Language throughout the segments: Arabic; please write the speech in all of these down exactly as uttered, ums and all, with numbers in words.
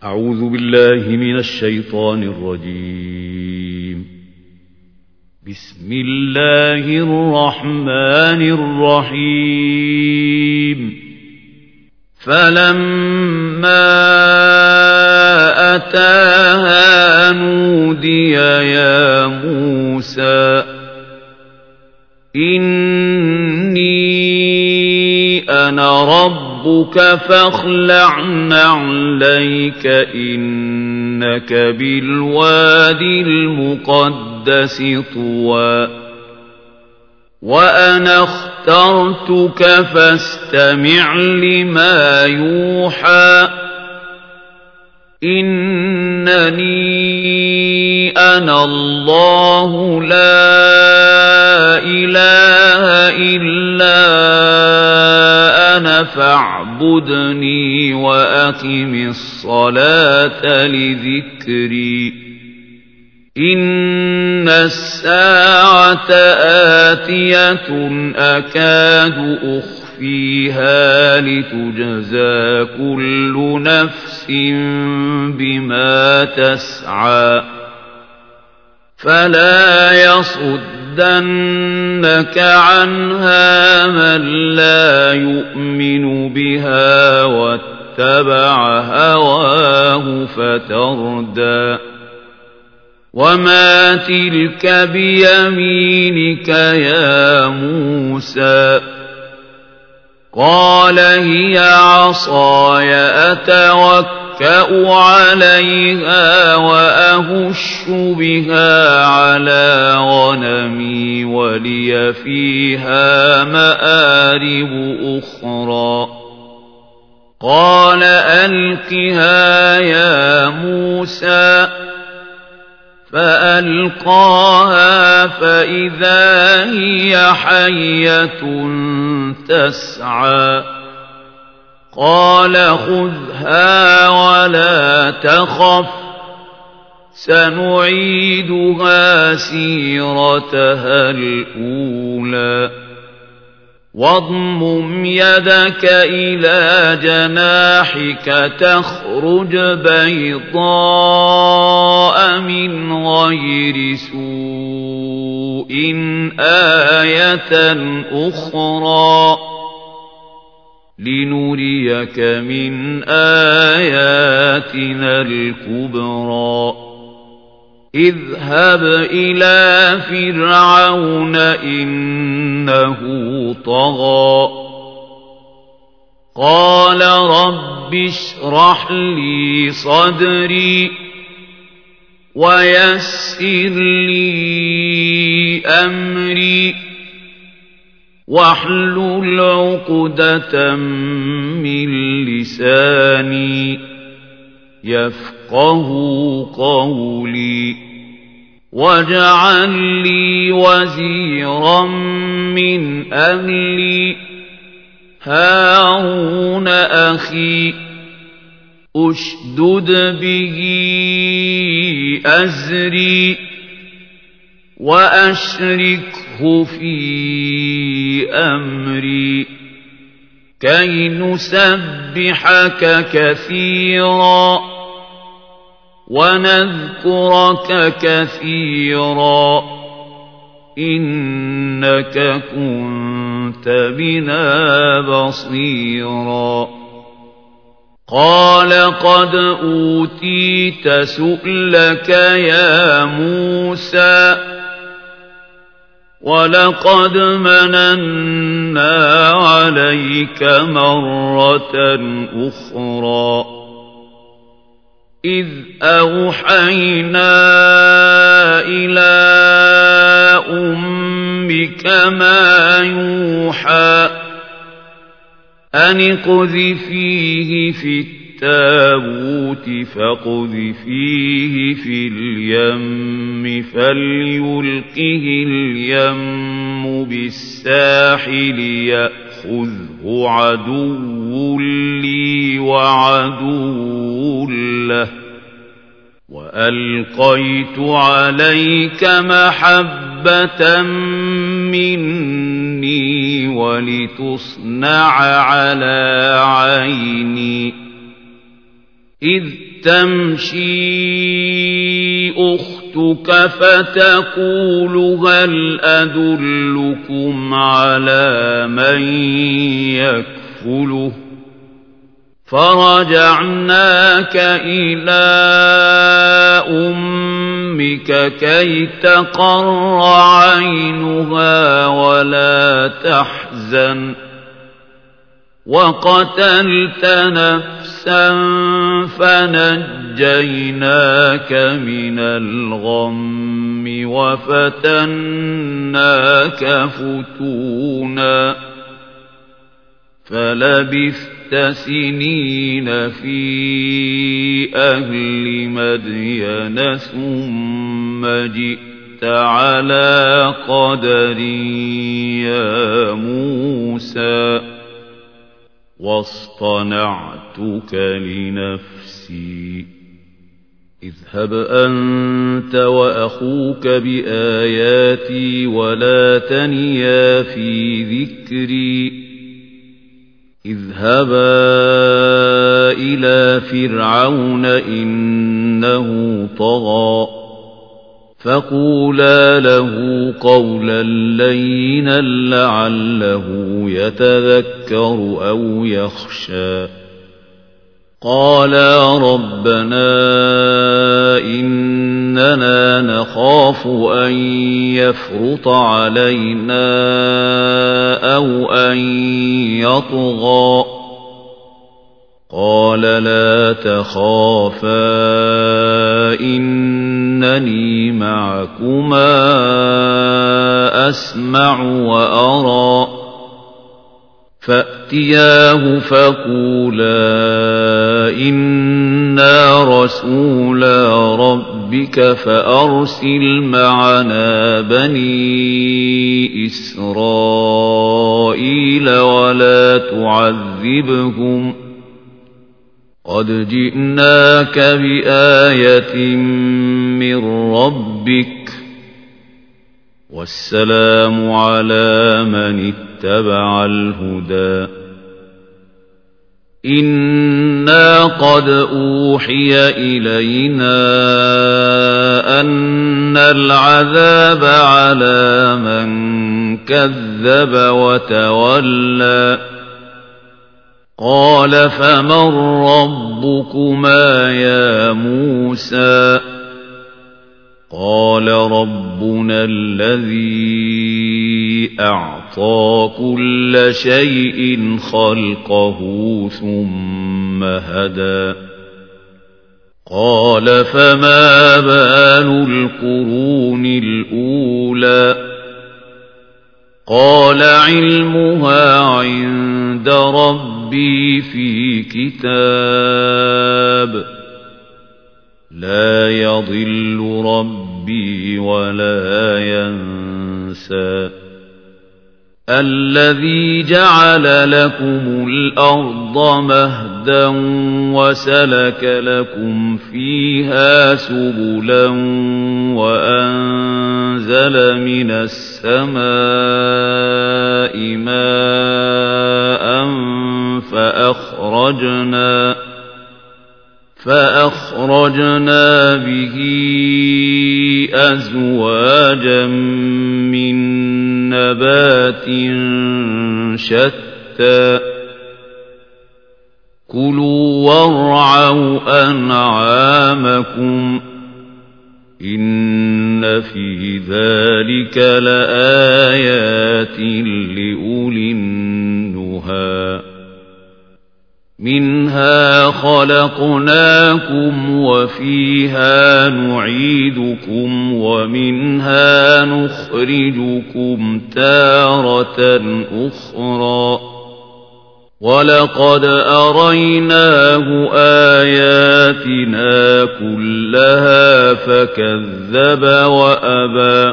أعوذ بالله من الشيطان الرجيم. بسم الله الرحمن الرحيم. فلما أتاها نودي يا موسى إني أنا ربك فاخلع نعليك إنك بالوادي المقدس طوى وأنا اخترتك فاستمع لما يوحى إنني أنا الله لا إله إلا أنا فاعبدني وأقم الصلاة لذكري إن الساعة آتية أكاد أخفيها لتجزى كل نفس بما تسعى فلا يصدنك عنها من لا يؤمن بها واتبع هواه فتردى وما تلك بيمينك يا موسى قال هي عصاي أتوكأ عليها وأهش بها على غنمي ولي فيها مآرب أخرى قال ألقها يا موسى فألقاها فإذا هي حية تسعى قال خذها ولا تخف سنعيدها سيرتها الأولى واضمم يدك إلى جناحك تخرج بيضاء من غير سوء آية أخرى لنريك من آياتنا الكبرى اذهب إلى فرعون إنه طغى قال رب اشرح لي صدري ويسر لي أمري واحلل عقدة من لساني يفقه قولي واجعل لي وزيرا من أهلي هارون أخي أشدد به أزري وأشركه في أمري كي نسبحك كثيرا ونذكرك كثيرا إنك كنت بنا بصيرا قال قد أوتيت سؤلك يا موسى ولقد مننا عليك مرة أخرى إذ أوحينا إلى أمك ما يوحى أن اقذفيه في التابوت فاقذفيه في اليم فليلقه اليم بالساحل يأخذه عدو لي وعدو له وألقيت عليك محبة مني ولتصنع على عيني إذ تمشي أختك فتقول هل أدلكم على من يكفله فرجعناك إلى أمك كي تقر عينها ولا تحزن وقتلت نفسا فنجيناك من الغم وفتناك فتونا فلبثت سنين في أهل مدين ثم جئت على قدر يا موسى واصطنعتك لنفسي اذهب أنت وأخوك بآياتي ولا تنيا في ذكري اذهبا إلى فرعون إنه طغى فقولا له قولا لينا لعله يتذكر أو يخشى قالا ربنا إننا نخاف أن يفرط علينا أو أن يطغى قال لا تخافا إنني معكما أسمع وأرى فأتياه فقولا إنا رسولا ربك فأرسل معنا بني إسرائيل ولا تعذبهم قد جئناك بآية من ربك والسلام على من اتبع الهدى إنا قد أوحي إلينا أن العذاب على من كذب وتولى قال فمن ربكما يا موسى قال ربنا الذي أعطى كل شيء خلقه ثم هدى قال فما بال القرون الأولى قال علمها عند ربي في كتاب لا يضل ربي ولا ينسى الذي جعل لكم الأرض مهدا وسلك لكم فيها سبلا وأنزل من السماء ماء فأخرجنا فأخرجنا به أزواجا من نبات شتى كلوا وارعوا أنعامكم إن في ذلك لآيات لأولي النهى منها خلقناكم وفيها نعيدكم ومنها نخرجكم تارة أخرى ولقد أريناه آياتنا كلها فكذب وأبى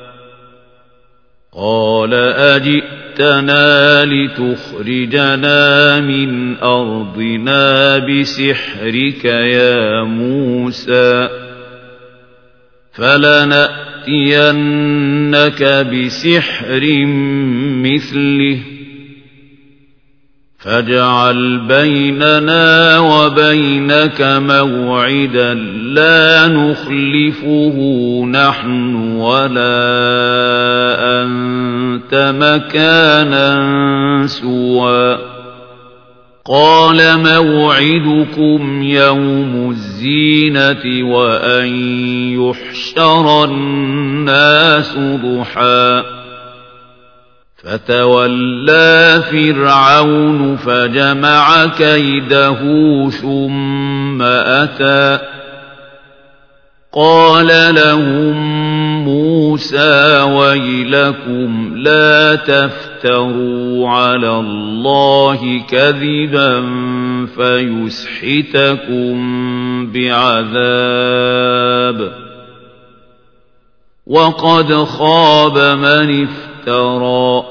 قال أجئتنا لتخرجنا من أرضنا بسحرك يا موسى فلنأتينك بسحر مثله فاجعل بيننا وبينك موعدا لا نخلفه نحن ولا أنت مكانا سوى قال موعدكم يوم الزينة وأن يحشر الناس ضحى فتولى فرعون فجمع كيده ثم أتى قال لهم موسى ويلكم لا تفتروا على الله كذبا فيسحتكم بعذاب وقد خاب من افترى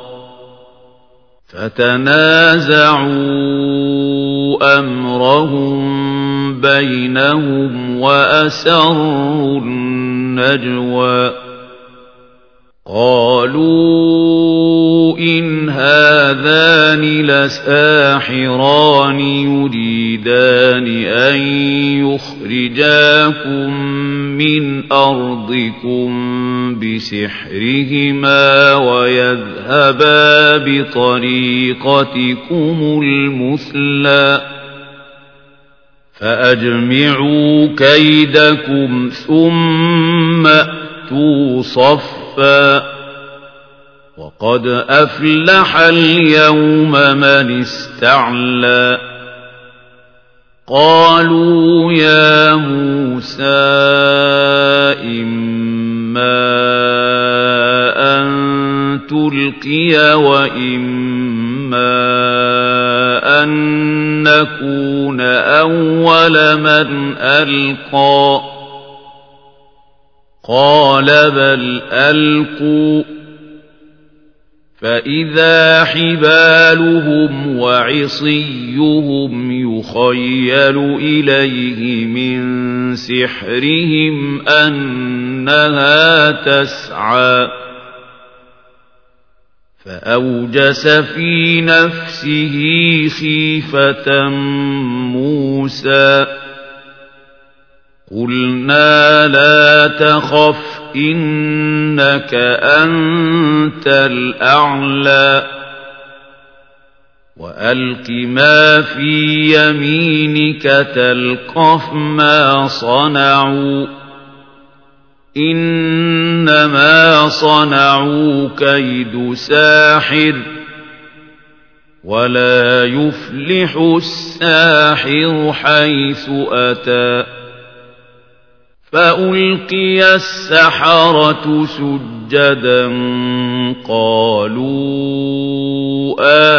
فتنازعوا أمرهم بينهم وأسروا النجوى قالوا إن هذان لساحران يريدان أن يخرجاكم من أرضكم بسحرهما ويذهبا بطريقتكم المثلى فأجمعوا كيدكم ثم أتوا صفا وقد أفلح اليوم من استعلى قالوا يا موسى إما أن تلقي وإما أن نكون أول من ألقى قال بل ألقوا فإذا حبالهم وعصيهم يخيل إليه من سحرهم أنها تسعى فأوجس في نفسه خيفة موسى قلنا لا تخف إنك أنت الأعلى وألق ما في يمينك تلقف ما صنعوا إنما صنعوا كيد ساحر ولا يفلح الساحر حيث أتى فألقي السحرة سجدا قالوا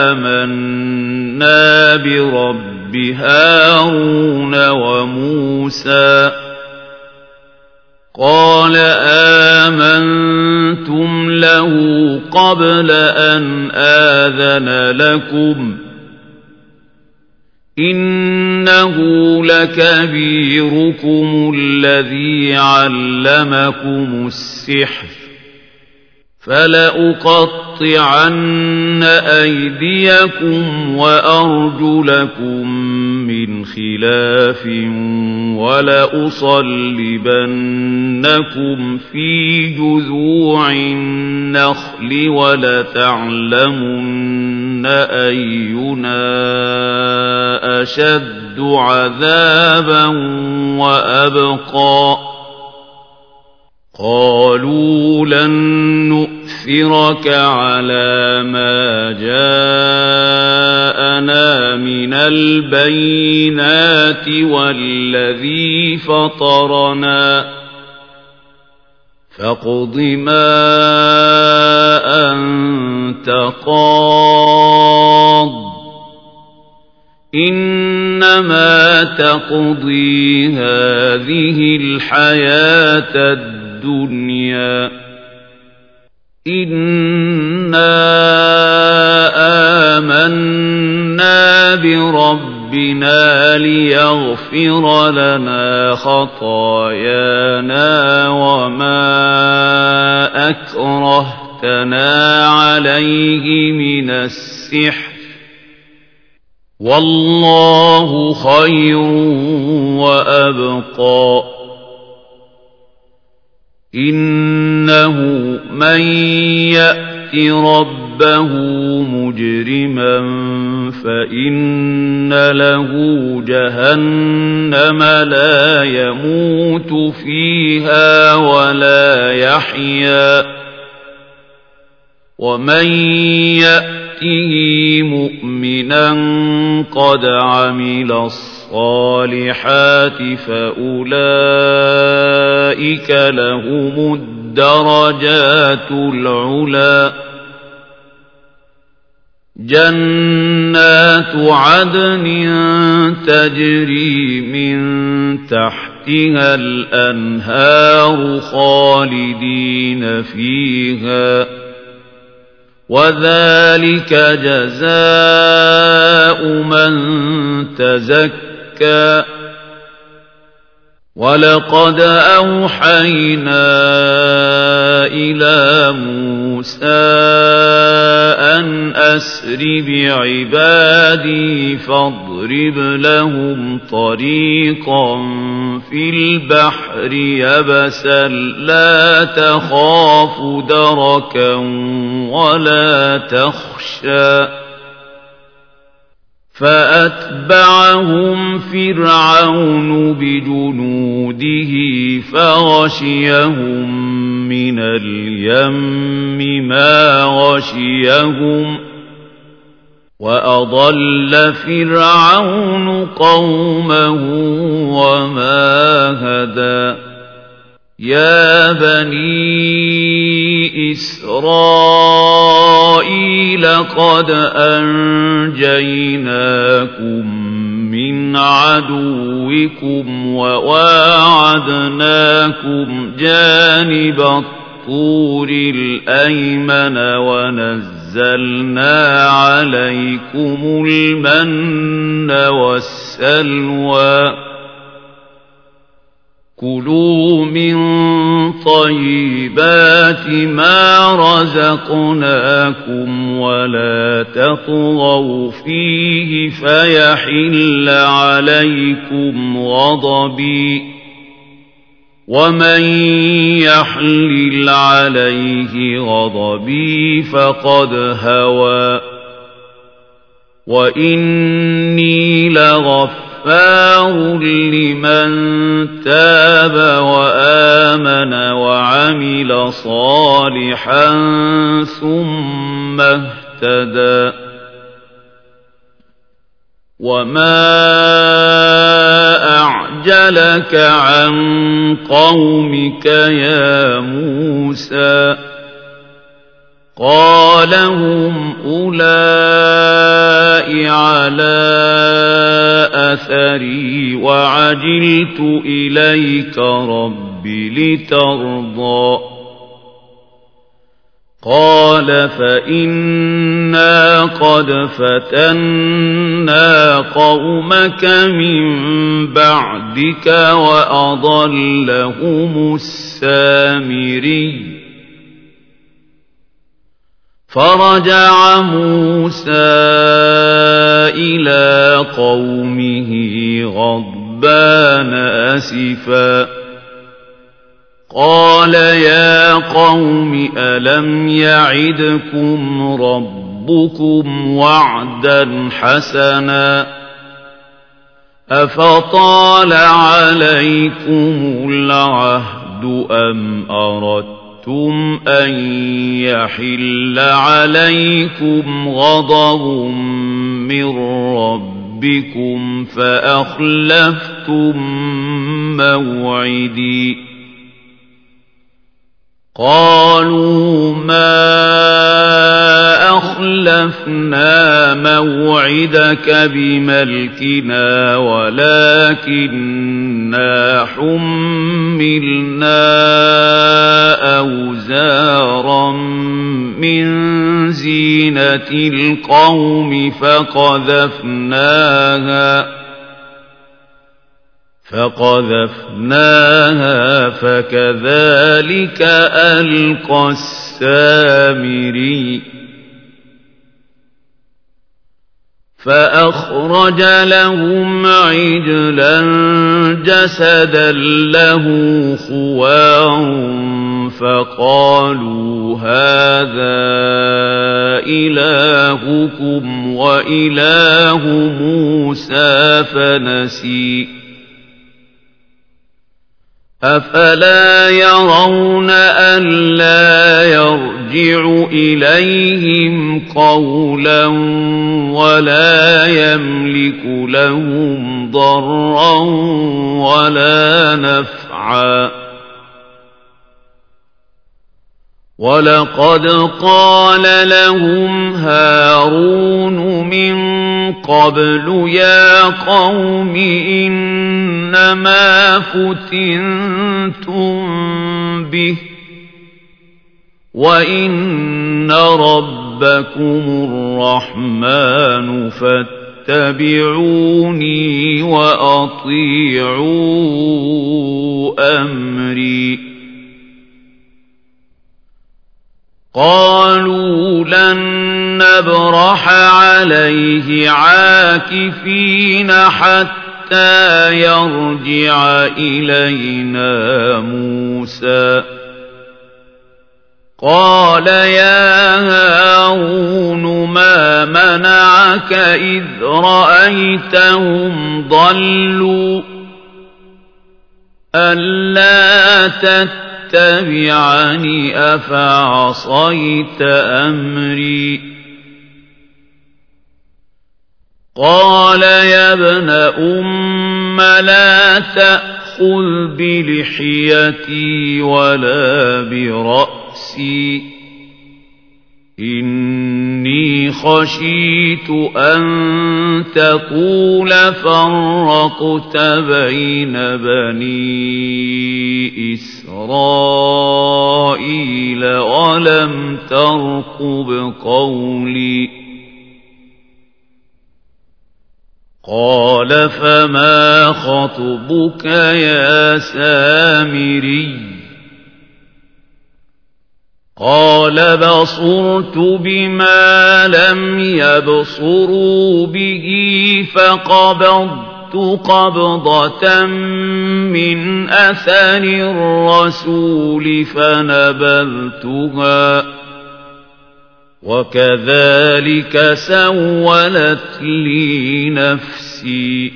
آمنا برب هارون وموسى قال آمنتم له قبل أن آذن لكم إنه لكبيركم الذي علمكم السحر فلأقطعن أيديكم وأرجلكم من خلاف ولأصلبنكم في جذوع النخل ولتعلمن أينا أشد عذابا وأبقى قالوا لن نؤثرك على ما جاءنا من البينات والذي فطرنا فاقض ما أنت قاض إنما تقضي هذه الحياة الدنيا إنا آمنا بربنا ليغفر لنا خطايانا وما أكرهتنا عليه من السحر والله خير وأبقى إنه من يأت ربه مجرما فإن له جهنم لا يموت فيها ولا يحيا ومن يأته مؤمنا قد عمل الصالحات فأولئك لهم الدرجات العلى جنات عدن تجري من تحتها الأنهار خالدين فيها وذلك جزاء من تزكى ولقد أوحينا إلى موسى أن أسر بعبادي فاضرب لهم طريقا في البحر يبسا لا تخاف دركا ولا تخشى فأتبعهم فرعون بجنوده فغشيهم من اليم ما غشيهم وأضل فرعون قومه وما هدى يا بني إسرائيل قد أنجيناكم من عدوكم وواعدناكم جانب الطور الأيمن ونزلنا عليكم المن والسلوى كلوا من طيبات ما رزقناكم ولا تطغوا فيه فيحل عليكم غضبي ومن يحلل عليه غضبي فقد هوى وإني لغفور غفار لمن تاب وآمن وعمل صالحا ثم اهتدى وما أعجلك عن قومك يا موسى قال هم أولئك على أثري وعجلت إليك رب لترضى قال فإنا قد فتنا قومك من بعدك وأضلهم السامري فرجع موسى إلى قومه غضبان أسفا قال يا قوم ألم يعدكم ربكم وعدا حسنا أفطال عليكم العهد أم أردتم أن يحل عليكم غضب من ربكم فأخلفتم موعدي قالوا ما أخلفنا موعدك بملكنا ولكننا حملنا أوزارا من زينة القوم فقذفناها فقذفناها فكذلك ألقى السامري فأخرج لهم عجلا جسدا له خوار فقالوا هذا إلهكم وإله موسى فنسي أفلا يرون ألا يرجع إليهم قولا ولا يملك لهم ضرا ولا نفعا ولقد قال لهم هارون من قبل يا قوم إنما فتنتم به وإن ربكم الرحمن فاتبعوني وأطيعوا أمري قالوا لن نبرح عليه عاكفين حتى يرجع إلينا موسى قال يا هارون ما منعك إذ رأيتهم ضلوا ألا تتبعوا اتبعني أفعصيت أمري قال يا ابن أم لا تأخذ بلحيتي ولا برأسي إني خشيت أن تقول فرقت بين بني إسرائيل ولم ترقب قولي قال فما خطبك يا سامري قال بصرت بما لم يبصروا به فقبضت قبضة من أثر الرسول فنبذتها وكذلك سولت لي نفسي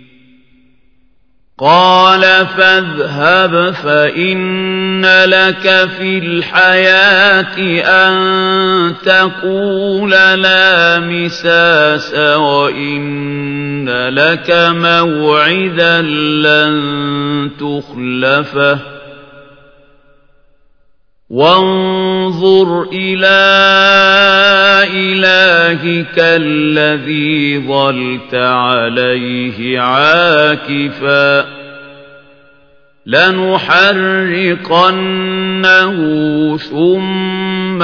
قال فاذهب فإن لك في الحياة أن تقول لا مساس وإن لك موعدا لن تخلفه وانظر إلى إلهك الذي ظلت عليه عاكفا لنحرقنه ثم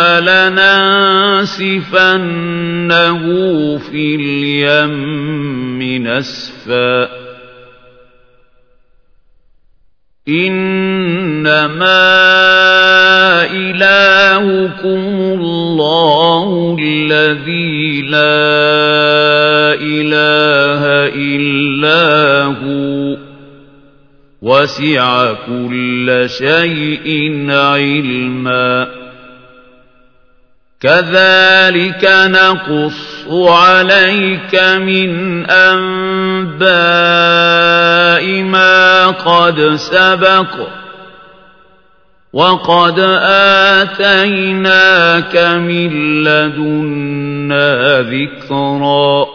لننسفنه في اليم نسفا إنما إلهكم الله الذي لا إله إلا هو وسع كل شيء علما كذلك نقص عليك من أنباء ما قد سبق وقد آتيناك من لدنا ذكرا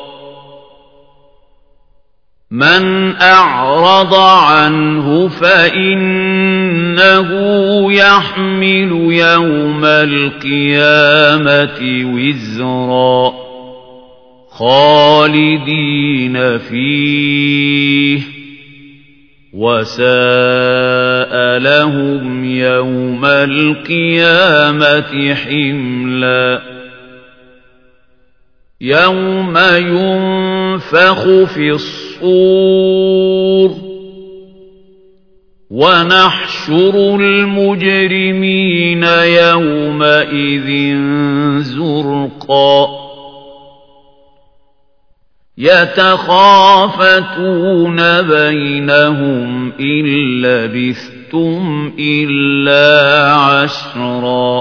من أعرض عنه فإنه يحمل يوم القيامة وزرا خالدين فيه وساء لهم يوم القيامة حملا يوم ينفخ في الصور ونحشر المجرمين يومئذ زرقا يتخافتون بينهم إن لبثتم إلا عشرا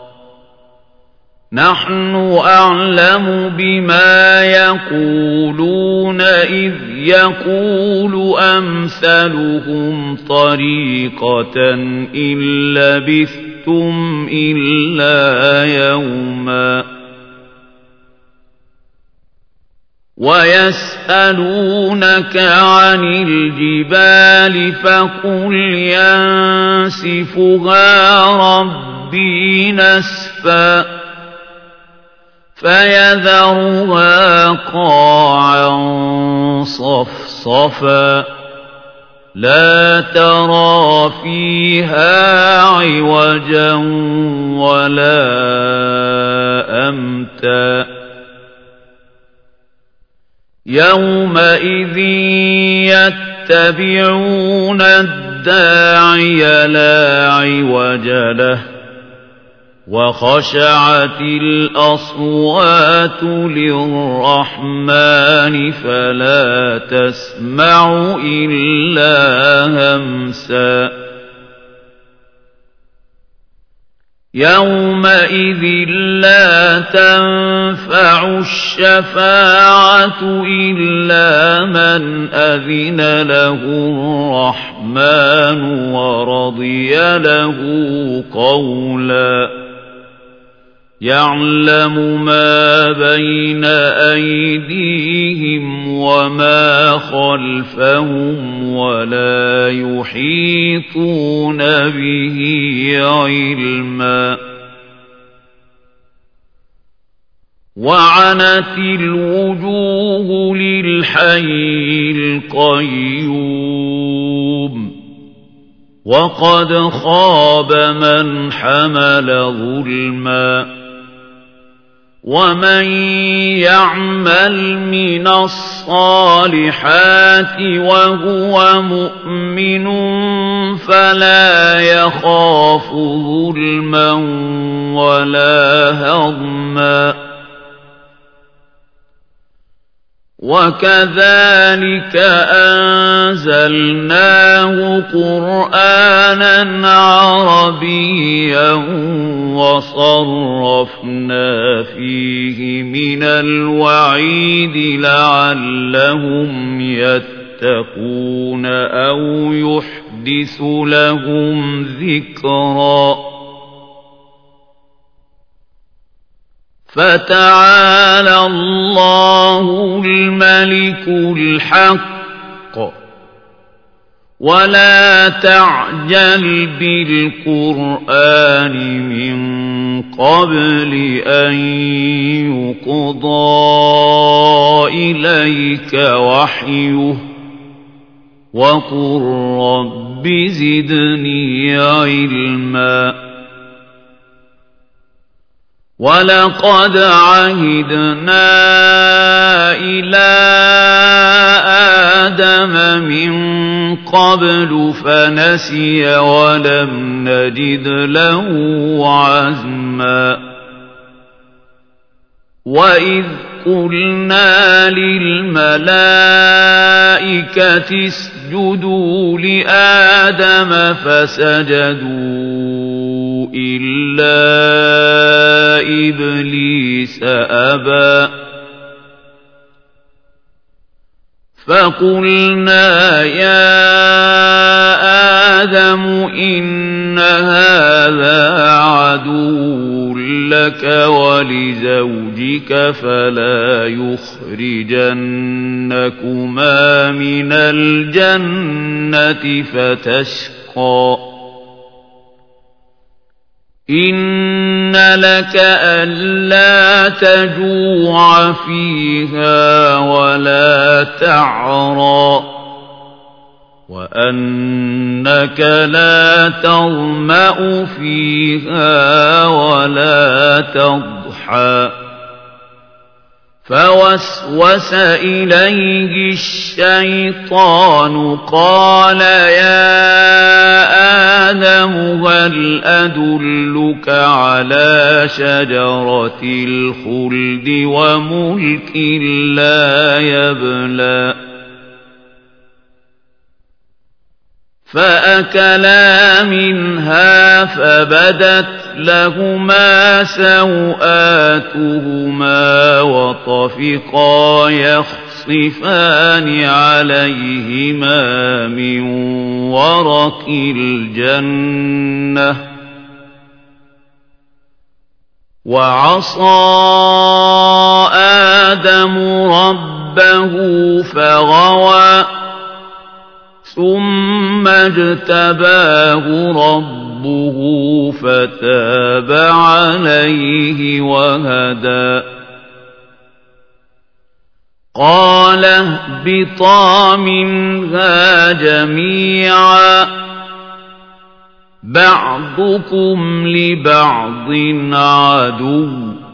نحن أعلم بما يقولون إذ يقول أمثلهم طريقة إن لبثتم إلا يوما ويسألونك عن الجبال فقل ينسفها ربي نسفا فيذرها قاعا صفصفا لا ترى فيها عوجا ولا أمتا يومئذ يتبعون الداعي لا عوج له وخشعت الأصوات للرحمن فلا تسمع إلا همسا يومئذ لا تنفع الشفاعة إلا من أذن له الرحمن ورضي له قولا يعلم ما بين أيديهم وما خلفهم ولا يحيطون به علما وعنت الوجوه للحي القيوم وقد خاب من حمل ظلما ومن يعمل من الصالحات وهو مؤمن فلا يخاف ظلما ولا هضما وكذلك أنزلناه قرآنا عربيا وصرفنا فيه من الوعيد لعلهم يتقون أو يحدث لهم ذكرا فتعالى الله الملك الحق ولا تعجل بالقرآن من قبل أن يقضى إليك وحيه وقل رب زدني علما ولقد عهدنا إلى آدم من قبل فنسي ولم نجد له عزما وإذ قلنا للملائكة اسجدوا لآدم فسجدوا إلا إبليس أبى فقلنا يا آدم إن هذا عدو لك ولزوجك فلا يخرجنكما من الجنة فتشقى إن لك ألا تجوع فيها ولا تعرى وأنك لا تظمأ فيها ولا تضحى فوسوس إليه الشيطان قال يا آدم آدم هل أدلك على شجرة الخلد وملك لا يبلى فأكلا منها فبدت لهما سوآتهما وطفقا يخصفان عليهما من ورق الجنة وعصى آدم ربه فغوى ثم اجتباه ربه فتاب عليه وهدى قال اهبطا منها جميعا بعضكم لبعض عدو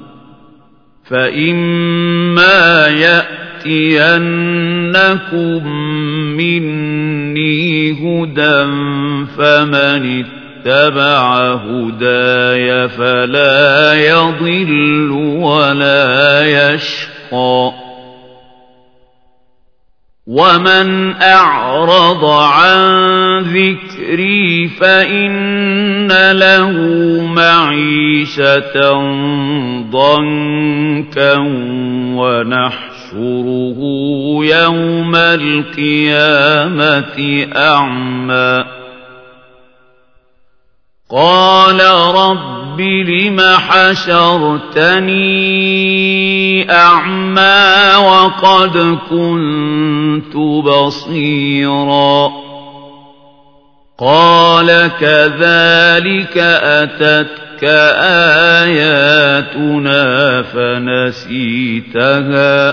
فإما يأتينكم مني هدى فمن اتبع هداي فلا يضل ولا يشقى ومن أعرض عن ذكري فإن له معيشة ضنكا ونحشره يوم القيامة أعمى قال رب لم حشرتني أعمى وقد كنت بصيرا قال كذلك أتتك آياتنا فنسيتها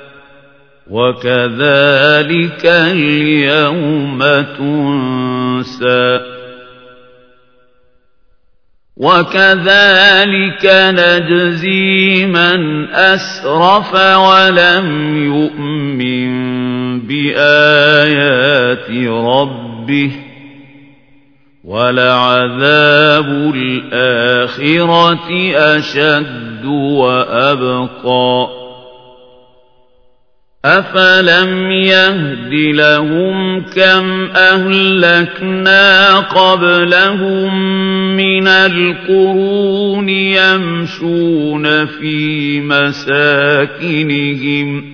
وكذلك اليوم تنسى وكذلك نجزي من أسرف ولم يؤمن بآيات ربه ولعذاب الآخرة أشد وأبقى أفلم يهد لهم كم أهلكنا قبلهم من القرون يمشون في مساكنهم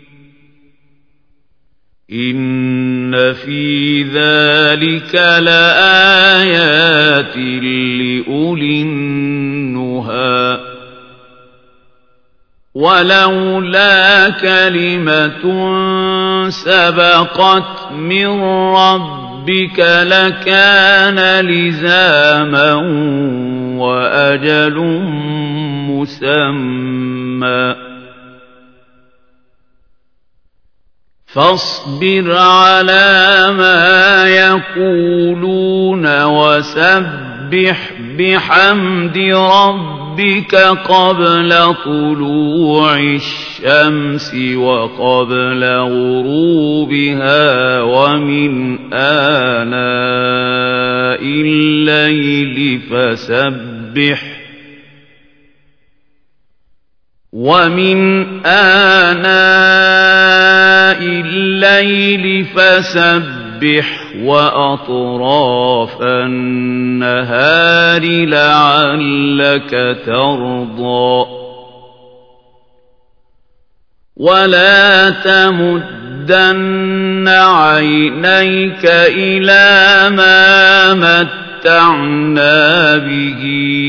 إن في ذلك لآيات لأولي النهى ولولا كلمة سبقت من ربك لكان لزاما وأجل مسمى فاصبر على ما يقولون وسبح بحمد ربك قبل طلوع الشمس وقبل غروبها ومن آناء الليل فسبح ومن آناء الليل فسبح وأطراف النهار لعلك ترضى ولا تمدن عينيك إلى ما متعنا به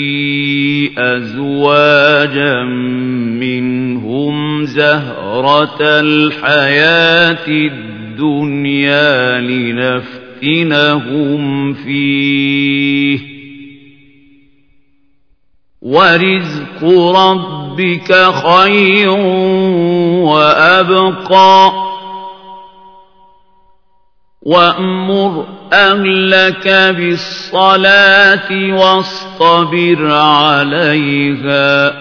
أزواجا منهم زهرة الحياة الدنيا لنفتنهم فيه ورزق ربك خير وأبقى وأمر أهلك بالصلاة واصطبر عليها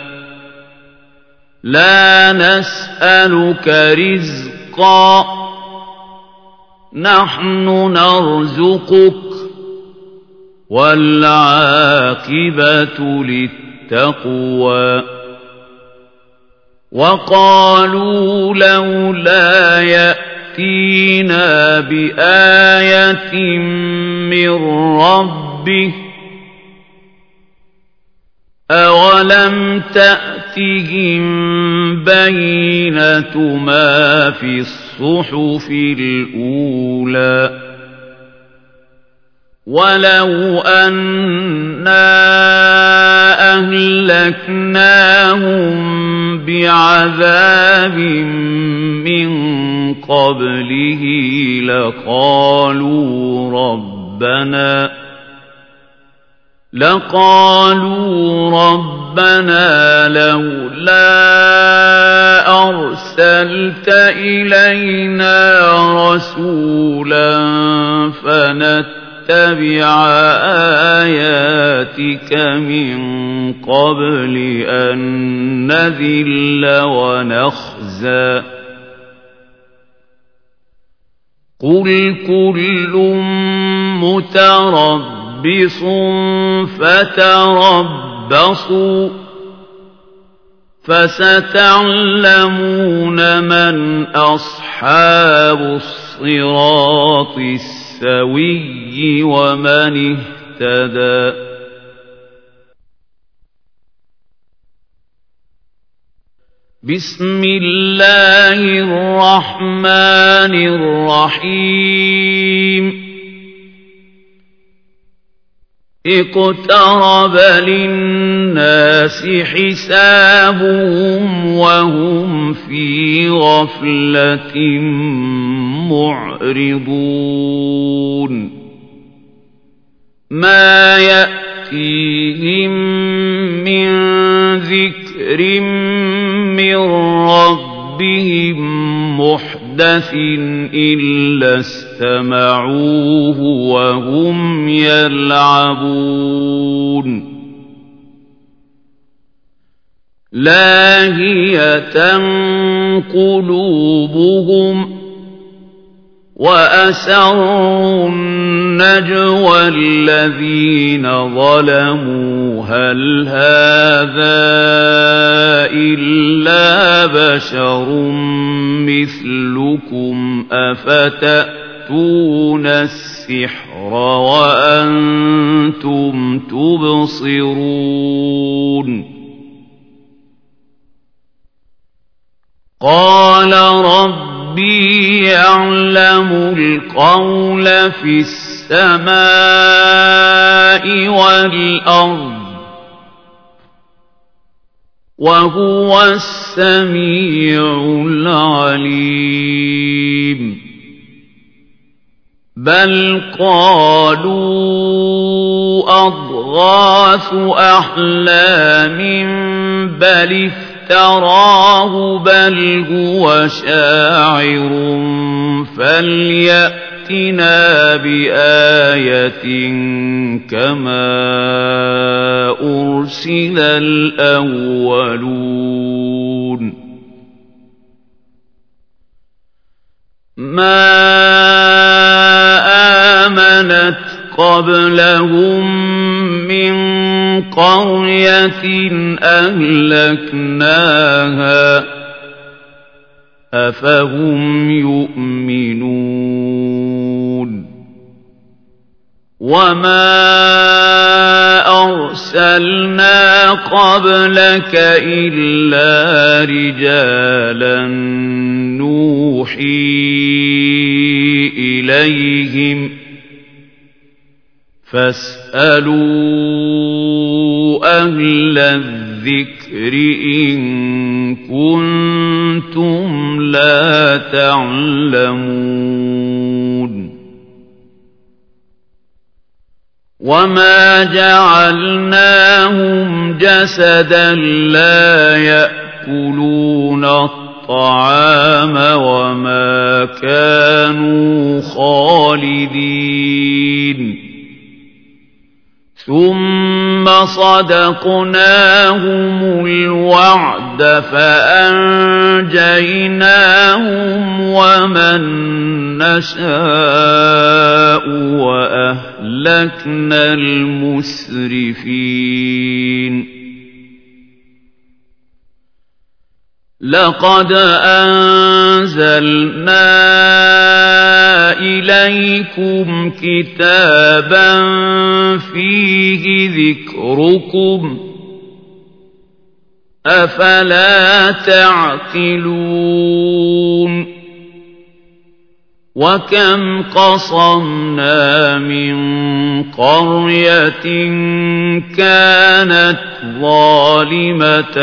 لا نسألك رزقا نحن نرزقك والعاقبة للتقوى وقالوا لولا يأتينا بآية من ربه أولم تأتهم بينة ما في الصحف الأولى ولو أنا أهلكناهم بعذاب من قبله لقالوا ربنا لقالوا ربنا لولا أرسلت إلينا رسولا فنتبع آياتك من قبل أن نذل ونخزى قل كل متربص ربص فتربصوا فستعلمون من أصحاب الصراط السوي ومن اهتدى بسم الله الرحمن الرحيم اقترب للناس حسابهم وهم في غفلة معرضون ما يأتيهم من ذكر من ربهم محدث إلا استمعوه وهم يلعبون لاهية قلوبهم وأسروا النجوى الذين ظلموا هل هذا إلا بشر مثلكم أفتأتون السحر وأنتم تبصرون قال ربي يعلم القول في السماء والأرض وهو السميع العليم بل قالوا أضغاث أحلام بل افتراه بل هو شاعر فليأتنا بآية كما أرسل الأولون ما آمنت قبلهم من قرية أهلكناها أفهم يؤمنون وما أرسلنا قبلك إلا رجالا نوحي إليهم فاسألوا أهل الذكر إن كنتم لا تعلمون وما جعلناهم جسدا لا يأكلون الطعام وما كانوا خالدين ثم صدقناهم الوعد فأنجيناهم ومن نشاء وأهلكنا المسرفين لقد أنزلنا إليكم كتابا فيه ذكركم أفلا تعقلون وكم قصمنا من قرية كانت ظالمة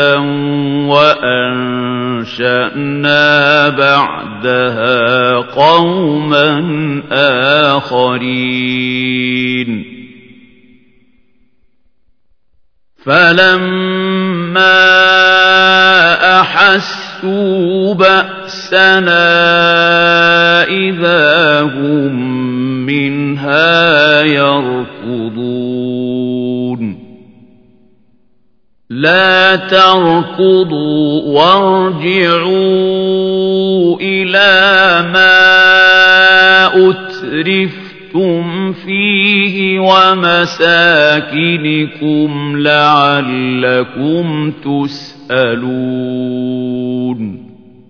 وأنشأنا بعدها قوما آخرين فلما أحسوا بأسنا إذا هم منها يركضون لا تركضوا وارجعوا إلى ما أترفتم فيه ومساكنكم لعلكم تسألون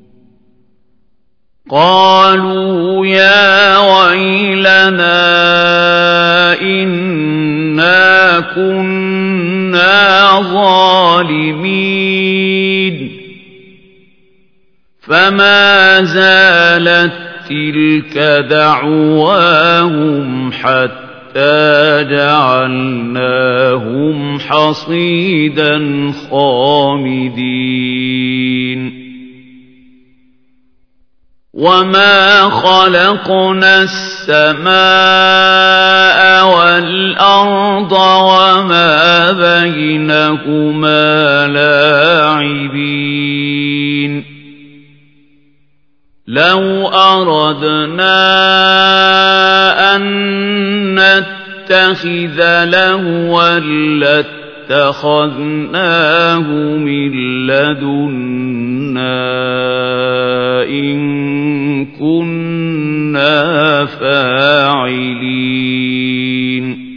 قالوا يا ويلنا إنا كنا ظالمين فما زالت تلك دعواهم حتى جعلناهم حصيدا خامدين وما خلقنا السماء والأرض وما بينهما لاعبين لو أردنا أن نتخذ لهوا لاتخذناه من لدنا إن كنا فاعلين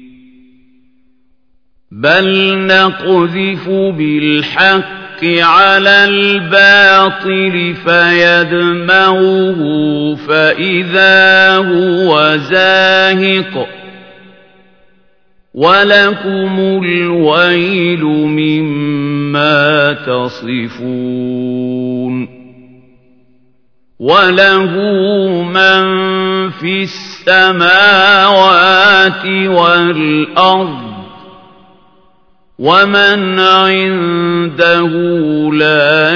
بل نقذف بالحق على الباطل فيدمغه فإذا هو زاهق ولكم الويل مما تصفون وله من في السماوات والأرض ومن عنده لا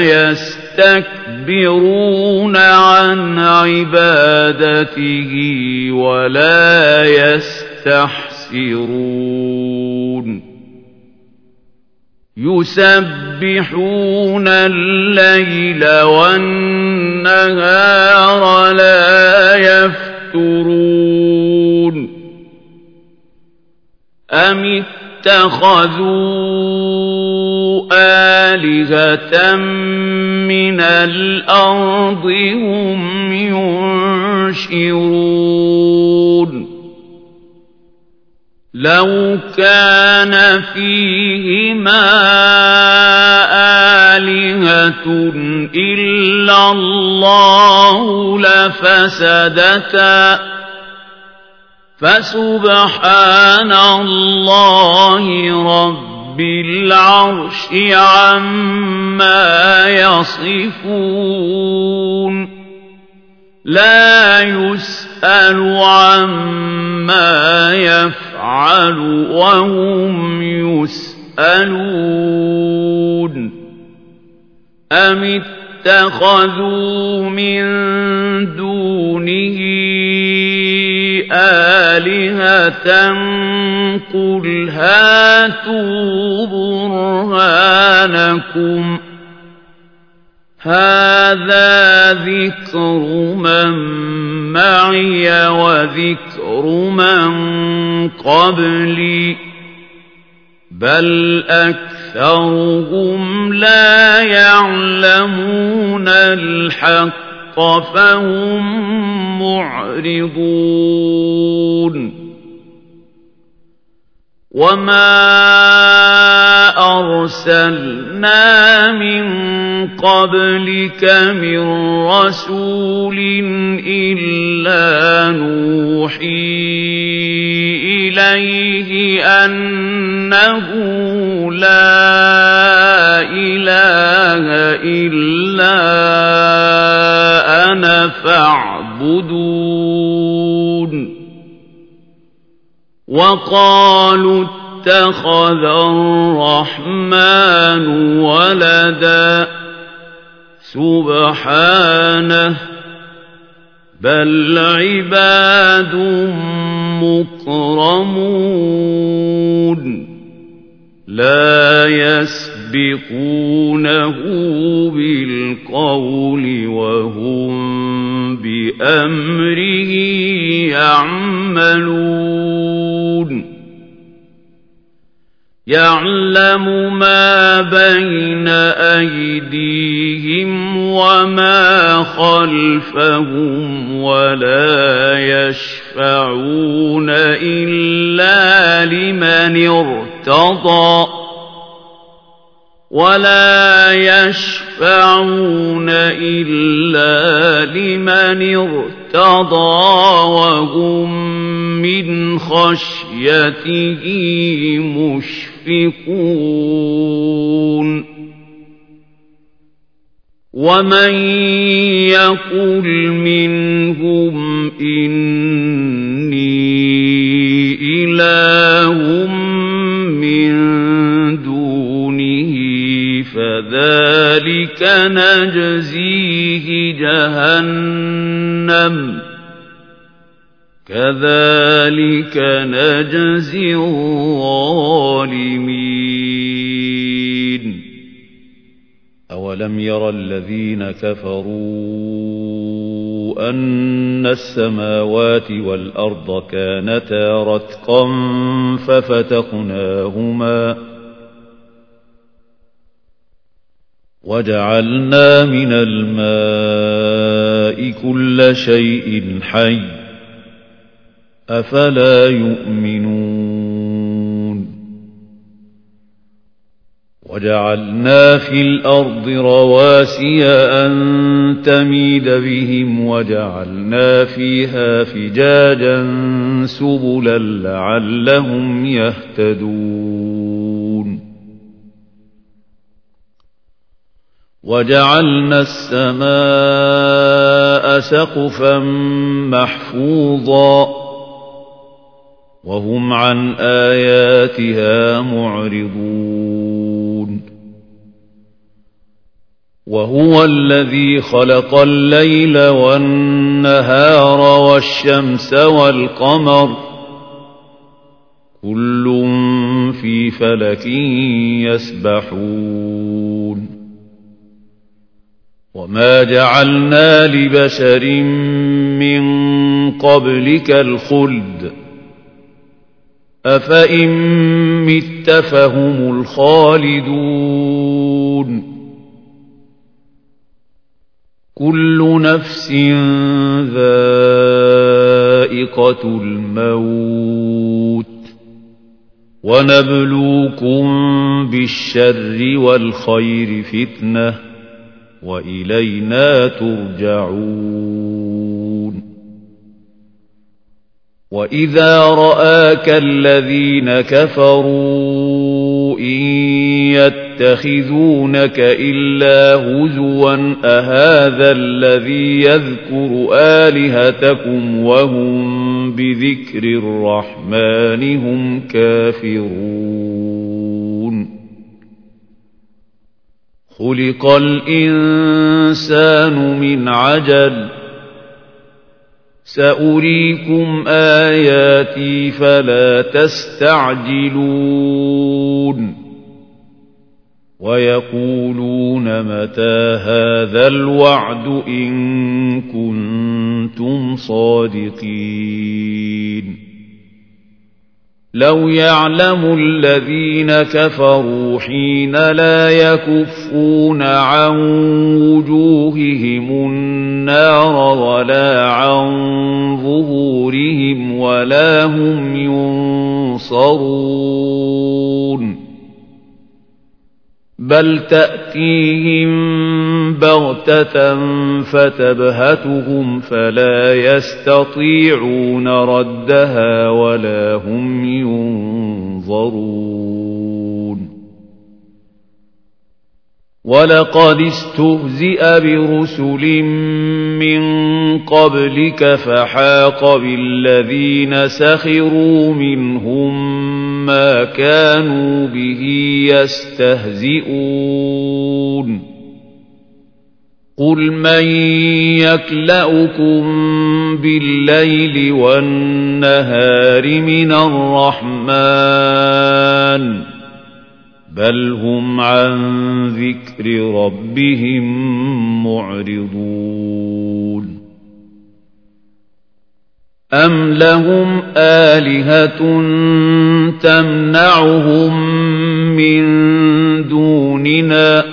يستكبرون عن عبادته ولا يستحسرون يسبحون الليل والنهار لا يفترون أم اتخذوا آلهة من الأرض هم ينشرون لو كان فيهما آلهة إلا الله لفسدتا فسبحان الله رب العرش عما يصفون لا يسأل عما يفعل وهم يسألون أم اتخذوا من دونه آلهة قل هاتوا برهانكم هذا ذكر من معي وذكر من قبلي بل أكثرهم لا يعلمون الحق فهم معرضون وما أرسلنا من قبلك من رسول إلا نوحي إليه أنه لا إله إلا أنا فاعبدون وقالوا اتخذ الرحمن ولدا سبحانه بل عباد مكرمون لا يسبقونه بالقول وهم بأمره يعملون يعلم ما بين أيديهم وما خلفهم ولا يشفعون إلا لمن ارتضى ولا يشفعون إلا لمن ارتضى وهم من خشيته مشفقون ومن يقل منهم إني إله من دونه فذلك نجزيه جهنم كذلك نجزي الظالمين أولم ير الذين كفروا أن السماوات والأرض كانتا رتقا ففتقناهما وجعلنا من الماء كل شيء حي أفلا يؤمنون وجعلنا في الأرض رواسي أن تميد بهم وجعلنا فيها فجاجا سبلا لعلهم يهتدون وجعلنا السماء سقفا محفوظا وهم عن آياتها معرضون وهو الذي خلق الليل والنهار والشمس والقمر كل في فلك يسبحون وما جعلنا لبشر من قبلك الخلد أفإن مت فهم الخالدون كل نفس ذائقة الموت ونبلوكم بالشر والخير فتنة وإلينا ترجعون وإذا رآك الذين كفروا إن يتخذونك إلا هزوا أهذا الذي يذكر آلهتكم وهم بذكر الرحمن هم كافرون خلق الإنسان من عجل سأريكم آياتي فلا تستعجلون ويقولون متى هذا الوعد إن كنتم صادقين لو يعلم الذين كفروا حين لا يكفون عن وجوههم النار ولا عن ظهورهم ولا هم ينصرون بل تأتيهم بغتة فتبهتهم فلا يستطيعون ردها ولا هم ينظرون ولقد استهزئ برسل من قبلك فحاق بالذين سخروا منهم ما كانوا به يستهزئون قل من يكلؤكم بالليل والنهار من الرحمن بل هم عن ذكر ربهم معرضون أم لهم آلهة تمنعهم من دوننا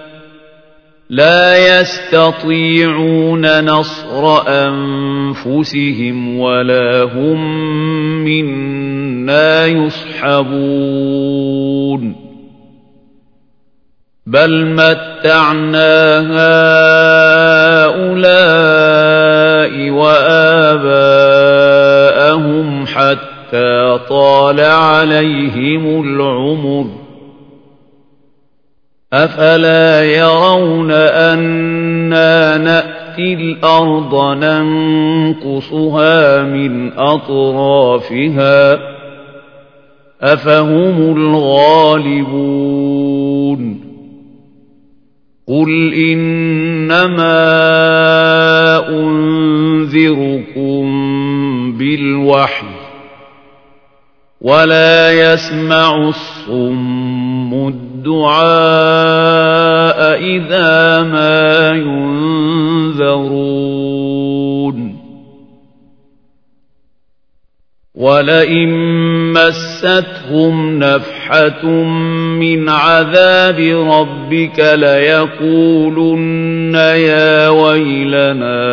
لا يستطيعون نصر أنفسهم ولا هم منا يصحبون بل متعنا هؤلاء وآباءهم حتى طال عليهم العمر أفلا يرون أنا نأتي الأرض ننقصها من أطرافها أفهم الغالبون قل إنما أنذركم بالوحي ولا يسمع الصم الدعاء إذا ما ينذرون ولئن مستهم نفحة من عذاب ربك ليقولن يا ويلنا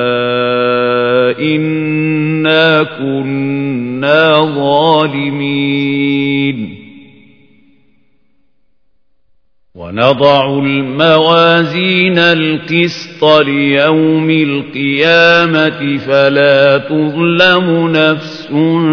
إنا كنا ظالمين ونضع الموازين القسط ليوم القيامة فلا تظلم نفس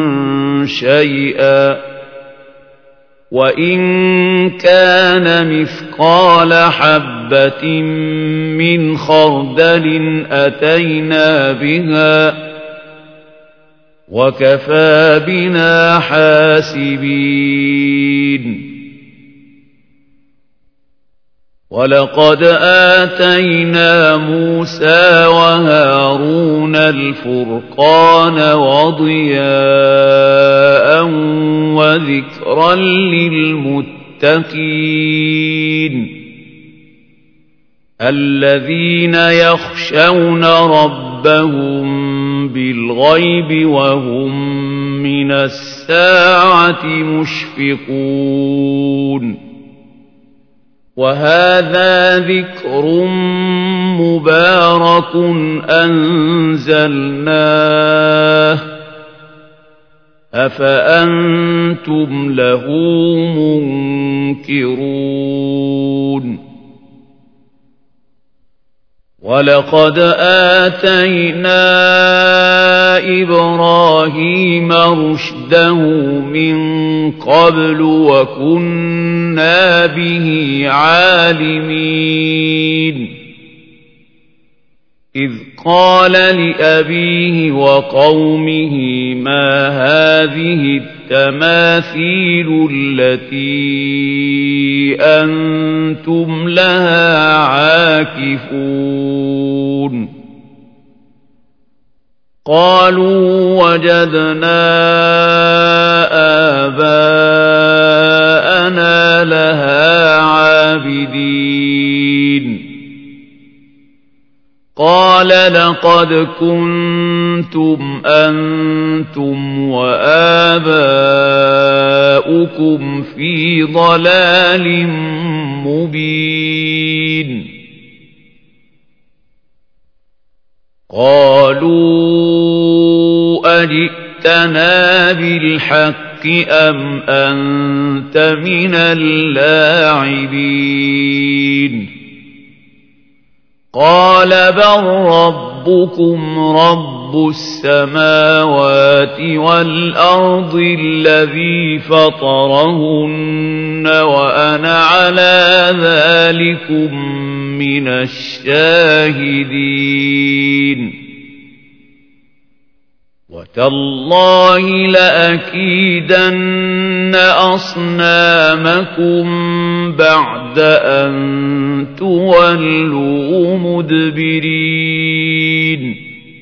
شيئا وإن كان مثقال حبة من خردل أتينا بها وكفى بنا حاسبين ولقد آتينا موسى وهارون الفرقان وضياء وذكرا للمتقين الذين يخشون ربهم بالغيب وهم من الساعة مشفقون وهذا ذكر مبارك أنزلناه أفأنتم له منكرون ولقد آتينا إبراهيم رشده من قبل وكنا به عالمين إذ قال لأبيه وقومه ما هذه التماثيل التي أنتم لها عاكفون قالوا وجدنا آباءنا لها عابدين قال لقد كنتم أنتم وآباؤكم ربكم في ضلال مبين قالوا أجئتنا بالحق أم أنت من اللاعبين قال بل ربكم رب السماوات والأرض الذي فطرهن وأنا على ذلكم من الشاهدين وتالله لأكيدن أصنامكم بعد أن تولوا مدبرين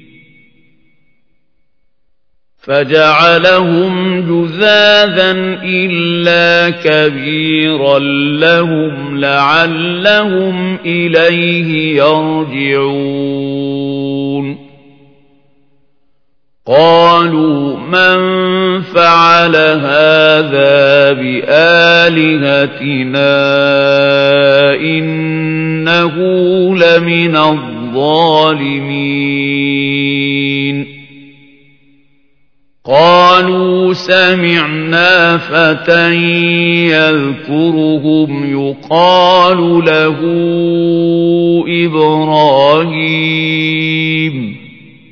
فجعلهم جذاذا إلا كبيرا لهم لعلهم إليه يرجعون قالوا من فعل هذا بآلهتنا إنه لمن الظالمين قالوا سمعنا فتى يذكرهم يقال له إبراهيم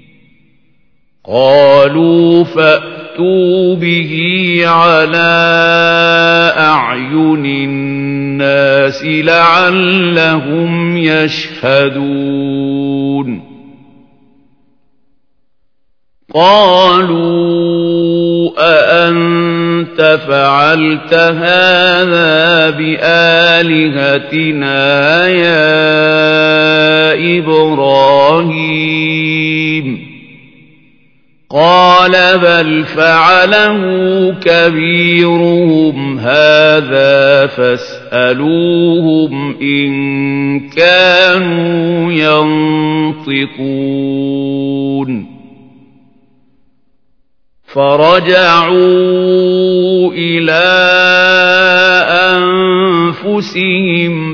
قالوا فأتوا به على أعين الناس لعلهم يشهدون قالوا أأنت فعلت هذا بآلهتنا يا إبراهيم قال بل فعله كبيرهم هذا فاسألوهم إن كانوا ينطقون فرجعوا إلى أنفسهم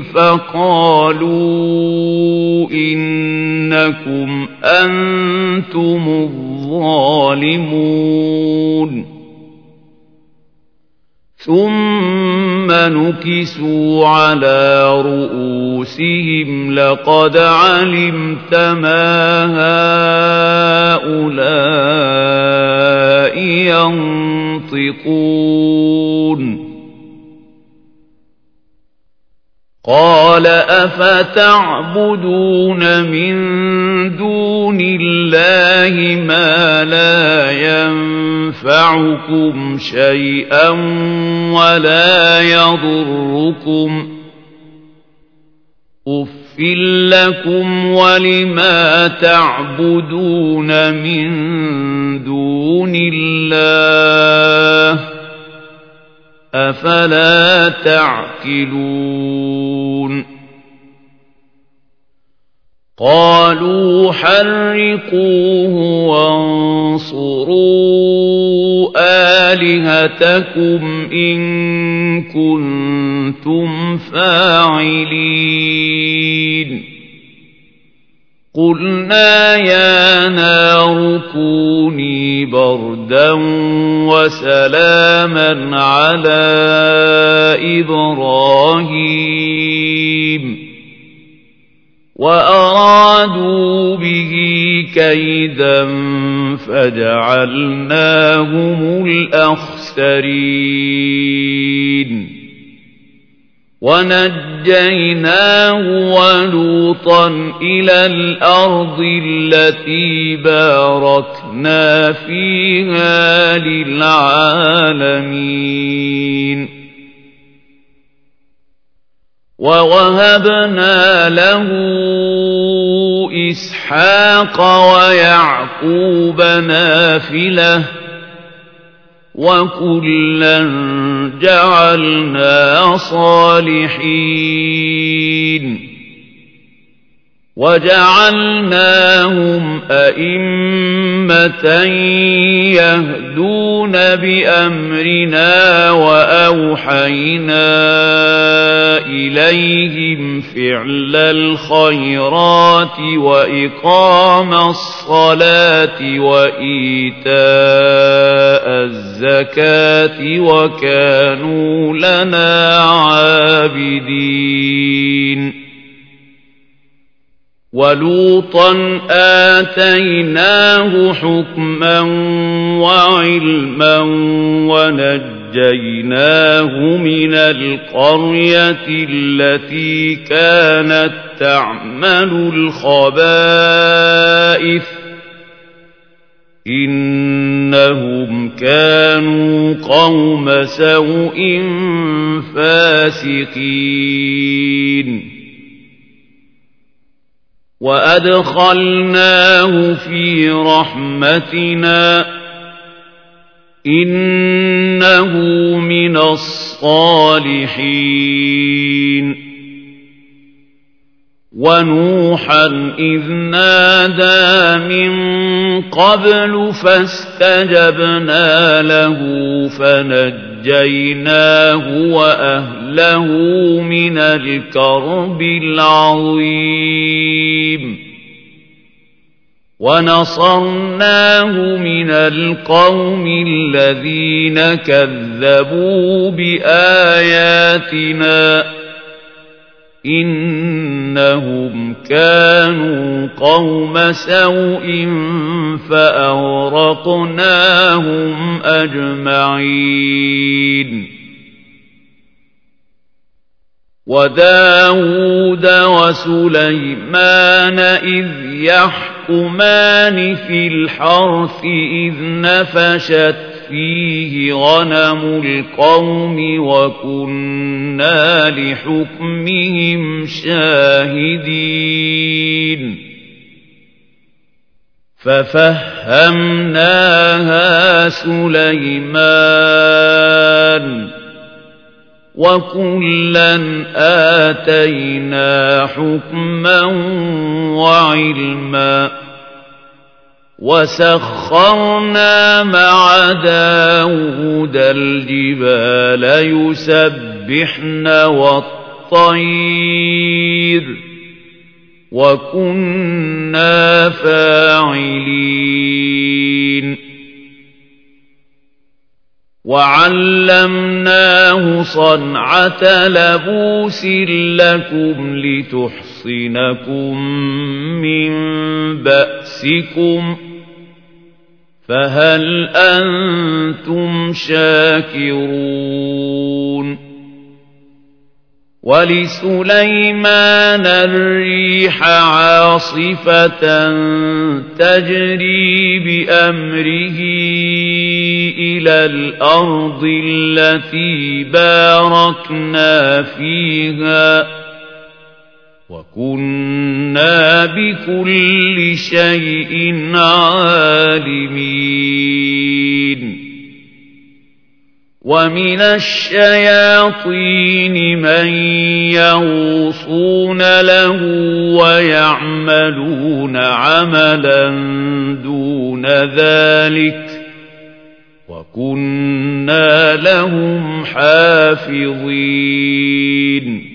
فقالوا إنكم أنتم الظالمون ثم نكسوا على رؤوسهم لقد علمت ما هؤلاء ينطقون قال أفتعبدون من دون الله ما لا ينفعكم شيئا ولا يضركم أف لكم ولما تعبدون من دون الله أفلا تعقلون قالوا حرقوه وانصروا آلهتكم إن كنتم فاعلين قلنا يا نار كوني بردا وسلاما على إبراهيم وأرادوا به كيدا فجعلناهم الأخسرين ونجيناه ولوطا إلى الأرض التي باركنا فيها للعالمين ووهبنا له إسحاق ويعقوب نافلة وكلا جعلنا صالحين وجعلناهم أئمة يهدون بأمرنا وأوحينا إليهم فعل الخيرات وإقام الصلاة وإيتاء الزكاة وكانوا لنا عابدين ولوطا آتيناه حكما وعلما ونجيناه من القرية التي كانت تعمل الخبائث إنهم كانوا قوم سوء فاسقين وأدخلناه في رحمتنا إنه من الصالحين ونوحا إذ نادى من قبل فاستجبنا له فنجيناه وأهله من الكرب العظيم ونصرناه من القوم الذين كذبوا بآياتنا إنهم كانوا قوم سوء فأغرقناهم أجمعين وداود وسليمان إذ يحكمان في الحرث إذ نفشت فيه غنم القوم وكنا لحكمهم شاهدين ففهمناها سليمان وكلا آتينا حكما وعلما وسخرنا مع داود الجبال يسبحن والطير وكنا فاعلين وعلمناه صنعة لبوس لكم لتحصنكم من بأسكم فهل أنتم شاكرون ولسليمان الريح عاصفة تجري بأمره إلى الأرض التي باركنا فيها وكنا بكل شيء عالمين ومن الشياطين من يغوصون له ويعملون عملا دون ذلك وكنا لهم حافظين